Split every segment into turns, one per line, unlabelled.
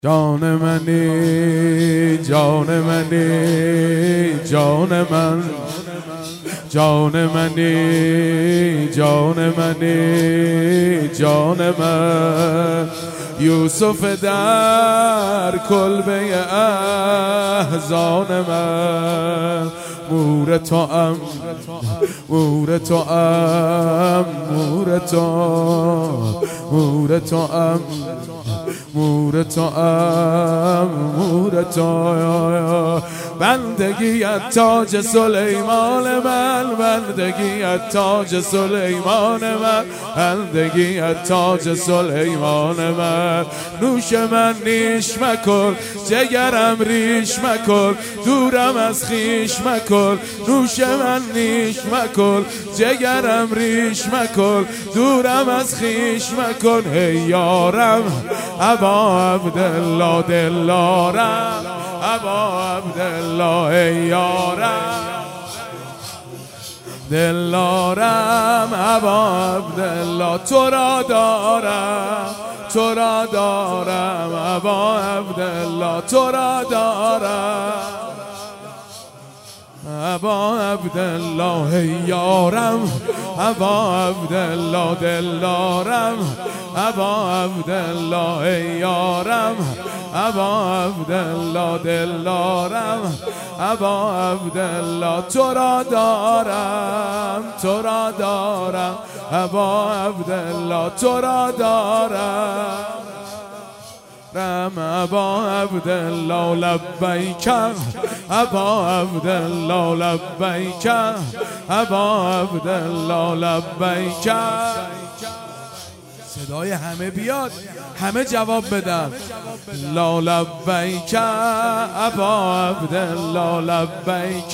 جان منی جان منی جان من جان منی جان منی جان من یوسف در کلبه احزان من مور توام مور توام مور تو مور توام مور توام مور تو بندگیت تاج سلیمان من بندگیت تاج سلیمان من بندگیت تاج سلیمان من نوش من نیش مکن جگرم ریش مکن دورم از خیش مکن نوش من نیش مکن جگرم ریش مکن دورم از خیش مکن ای یارم ابا عبدالله دلارم ابا عبدالله ای یارم دلارم ابا عبدالله تو را دارم تو را دارم ابا عبدالله تو را دارم ابا عبدالله ای یارم ابا عبدالله دلارم ابا عبدالله ای یارم ابا عبدالله دلارم ابا عبدالله تو را دارم تو را دارم ابا عبدالله تو را دارم ابا عبدالله لبیک ابا عبدالله لبیک ابا عبدالله لبیک صدای همه بیاد همه جواب بدن لا لبیک ابا عبدالله لبیک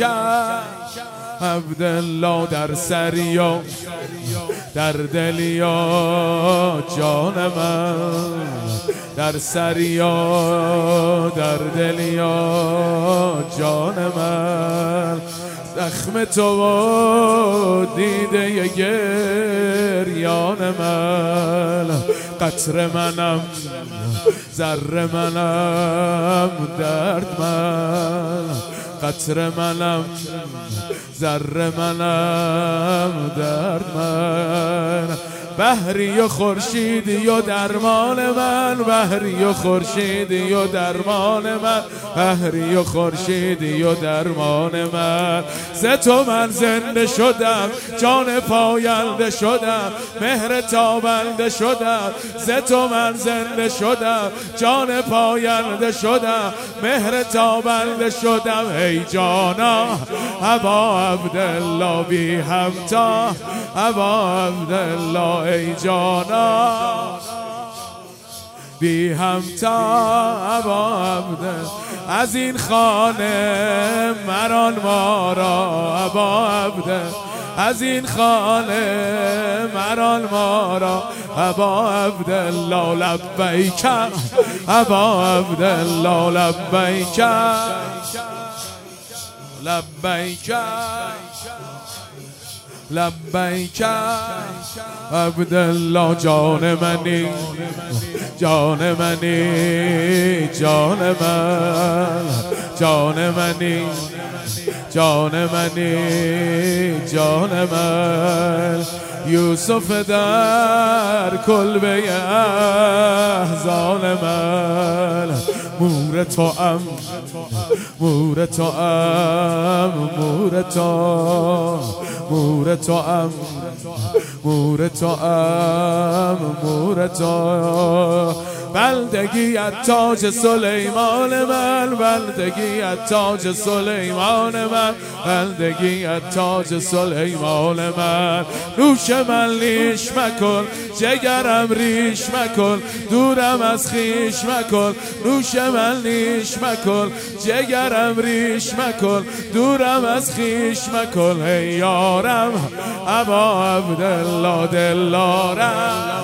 عبدالله در سریا در دلیا جان من در سریا در دلیا جان من زخم تو و دیده گریان من قطر منم ذره منم درد من قطر منم ذره منم درد من بحری و خورشیدی و درمان من بحری و خورشیدی و درمان من بحری و خورشیدی و درمان من ز تو من زنده شدم جان پاینده شدم مهر تابنده شدم ز تو من زنده شدم جان پاینده شدم مهر تابنده شدم ای جانا ابا عبدالله بی همتا ابا عبدالله ای جانا بی همتا ابا عبدالله از این خانه مران ما را ابا عبدالله از این خانه مران ما را ابا عبدالله لبیک ابا عبدالله لبیک لبیک لبیک عبدالله جان منی جان منی جان من جان منی جان منی جان من یوسف در کلبه احزان من مور توام مور توام مور تو مور توام مور توام مور تو بندگیت تاج سلیمان من بندگیت تاج سلیمان من بندگیت تاج سلیمان من نوش من لیش مکن جگرم ریش مکن دورم از خیش مکن نوش من لیش مکن جگرم ریش مکن دورم از خیش مکن ای یارم ابا عبدالله دلارم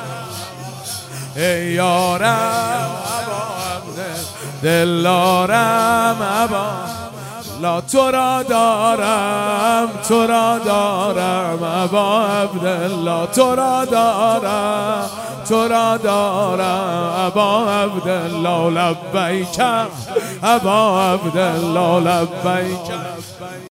ای یارم ابا عبدالله دلارم ابا لا تو را دارم تو را دارم ابا عبدالله تو را دارم تو را دارم ابا عبدالله لبیک ابا عبدالله لبیک